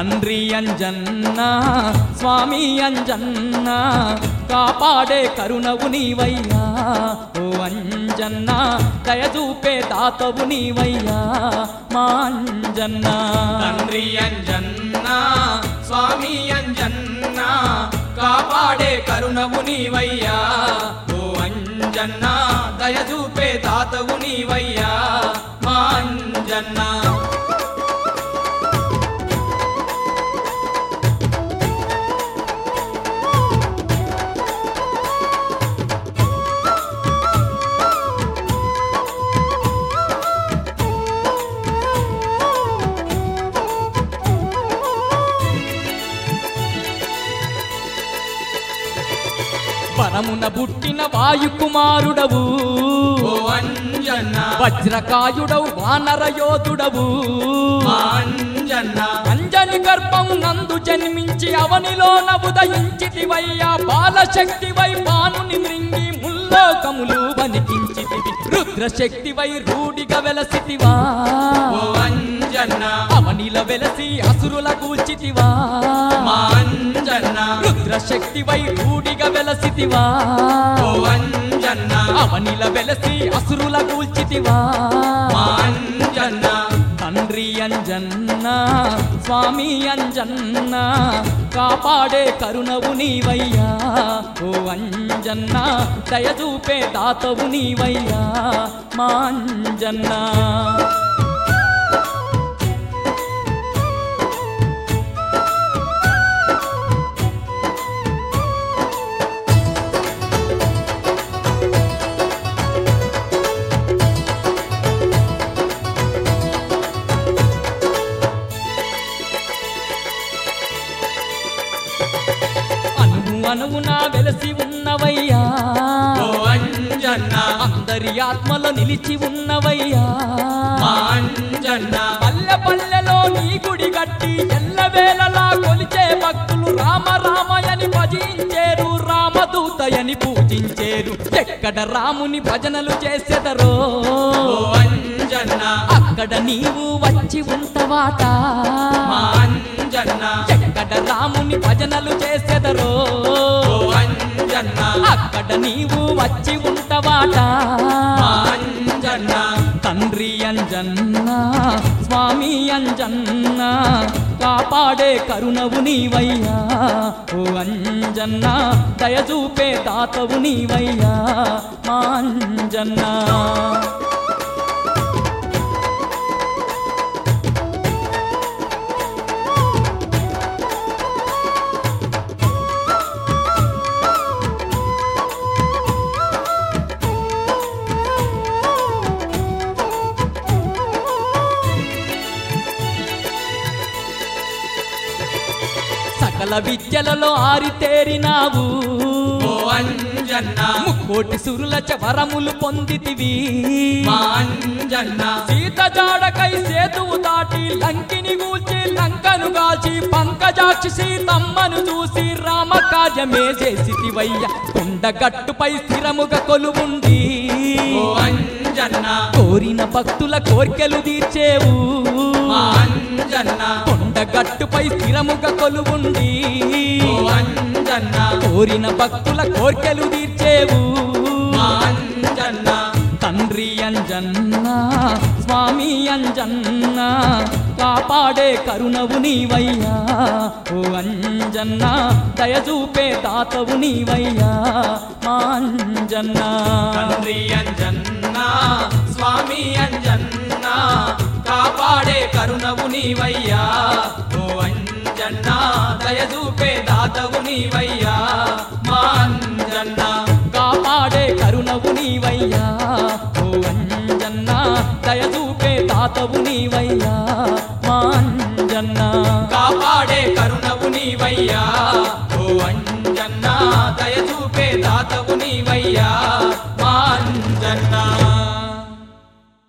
తండ్రి అంజన్న స్వామి అంజన్న కాపాడే కరుణవు నీవయ్యా ఓ అంజన్న దయచూపే దాతవు నీవయ్యా మా అంజన్న తండ్రి అంజన్న స్వామి అంజన్న కాపాడే కరుణవు నీవయ్యా ఓ అంజన్న దయచూపే తాతవు నీవయ్యా మా అంజన్న వనమున పుట్టిన వాయుకుమారుడవు ఓ అంజన్న వజ్రకాయుడవు వానర యోధుడవు మా అంజన్న అంజని గర్భం నందు జన్మించి అవనిలోన ఉదయించితివయ్యా బాలశక్తివై బానుని మృంగి ముల్లోకములు వణికించితివి రుద్రశక్తివై రూఢిగా వెలసితివా ఓ అంజన్న అవనిల వెలసి అసురుల కూల్చితివా మా అంజన్న రుద్రశక్తివై రూఢిగా వెలసితివా ఓ అంజన్న అవనిల వెలసి అసురుల కూల్చితివా మా అంజన్న తండ్రి అంజన్న స్వామి అంజన్న కాపాడే కరుణవు నీవయ్యా ఓ అంజన్న దయచూపే దాతవు నీవయ్యా మా అంజన్న అనువునా వెలసి ఉన్నవయ్యా ఓ అంజన్న అందరి ఆత్మలో నిలిచి ఉన్నవయ్యా మా అంజన్న పల్లె పల్లెలో నీ గుడి గట్టి ఎల్లవేళలా కొలిచే భక్తులు రామ రామయని భజించేరు రామదూతయని పూజించేరు ఎక్కడ రాముని భజనలు చేసెదరో ఓ అంజన్న అక్కడ నీవు వచ్చి ఉంటవాట మా అంజన్న ఎక్కడ రాముని భజనలు చేసెదరో ఓ అంజన్న అక్కడ నీవు వచ్చి ఉంటవాట మా అంజన్న తండ్రి అంజన్న స్వామి అంజన్న కాపాడే కరుణవు నీవయ్యా ఓ అంజన్న దయచూపే దాతవు నీవయ్యా మా అంజన్న సకల విద్యలలో ఆరితేరినావు ఓ అంజన్న ముక్కోటి సురుల వరములు పొందితివి మా అంజన్న సీత జాడకై సేతువు దాటి లంకిని గూల్చి లంకను గాల్చి పంకజాక్షి సీతమ్మను చూసి రామ కార్యమే చేసితివయ్య కొండగట్టుపై స్థిరముగా కొలువుండి ఓ అంజన్న కోరిన భక్తుల కోర్కెలు తీర్చేవు మా అంజన్న కొండగట్టుపై స్థిరముగా కొలువుండి ఓ అంజన్న కోరిన భక్తుల కోర్కెలు తీర్చేవు మా అంజన్న తండ్రి అంజన్న స్వామి అంజన్న కాపాడే కరుణవు నీవయ్యా ఓ అంజన్న దయచూపే దాతవు నీవయ్యా మా అంజన్న తండ్రి అంజన్న స్వామి అంజన్న కాపాడే కరుణవు నీవయ్యా ఓ అంజన్న దయచూపే దాతవు నీవయ్యా మా అంజన్న కాపాడే కరుణవు నీవయ్యా ఓ అంజన్న దయచూపే దాతవు నీవయ్యా మా అంజన్న కాపాడే కరుణవు నీవయ్యా ఓ అంజన్న దయచూపే దాతవు నీవయ్యా మా అంజన్న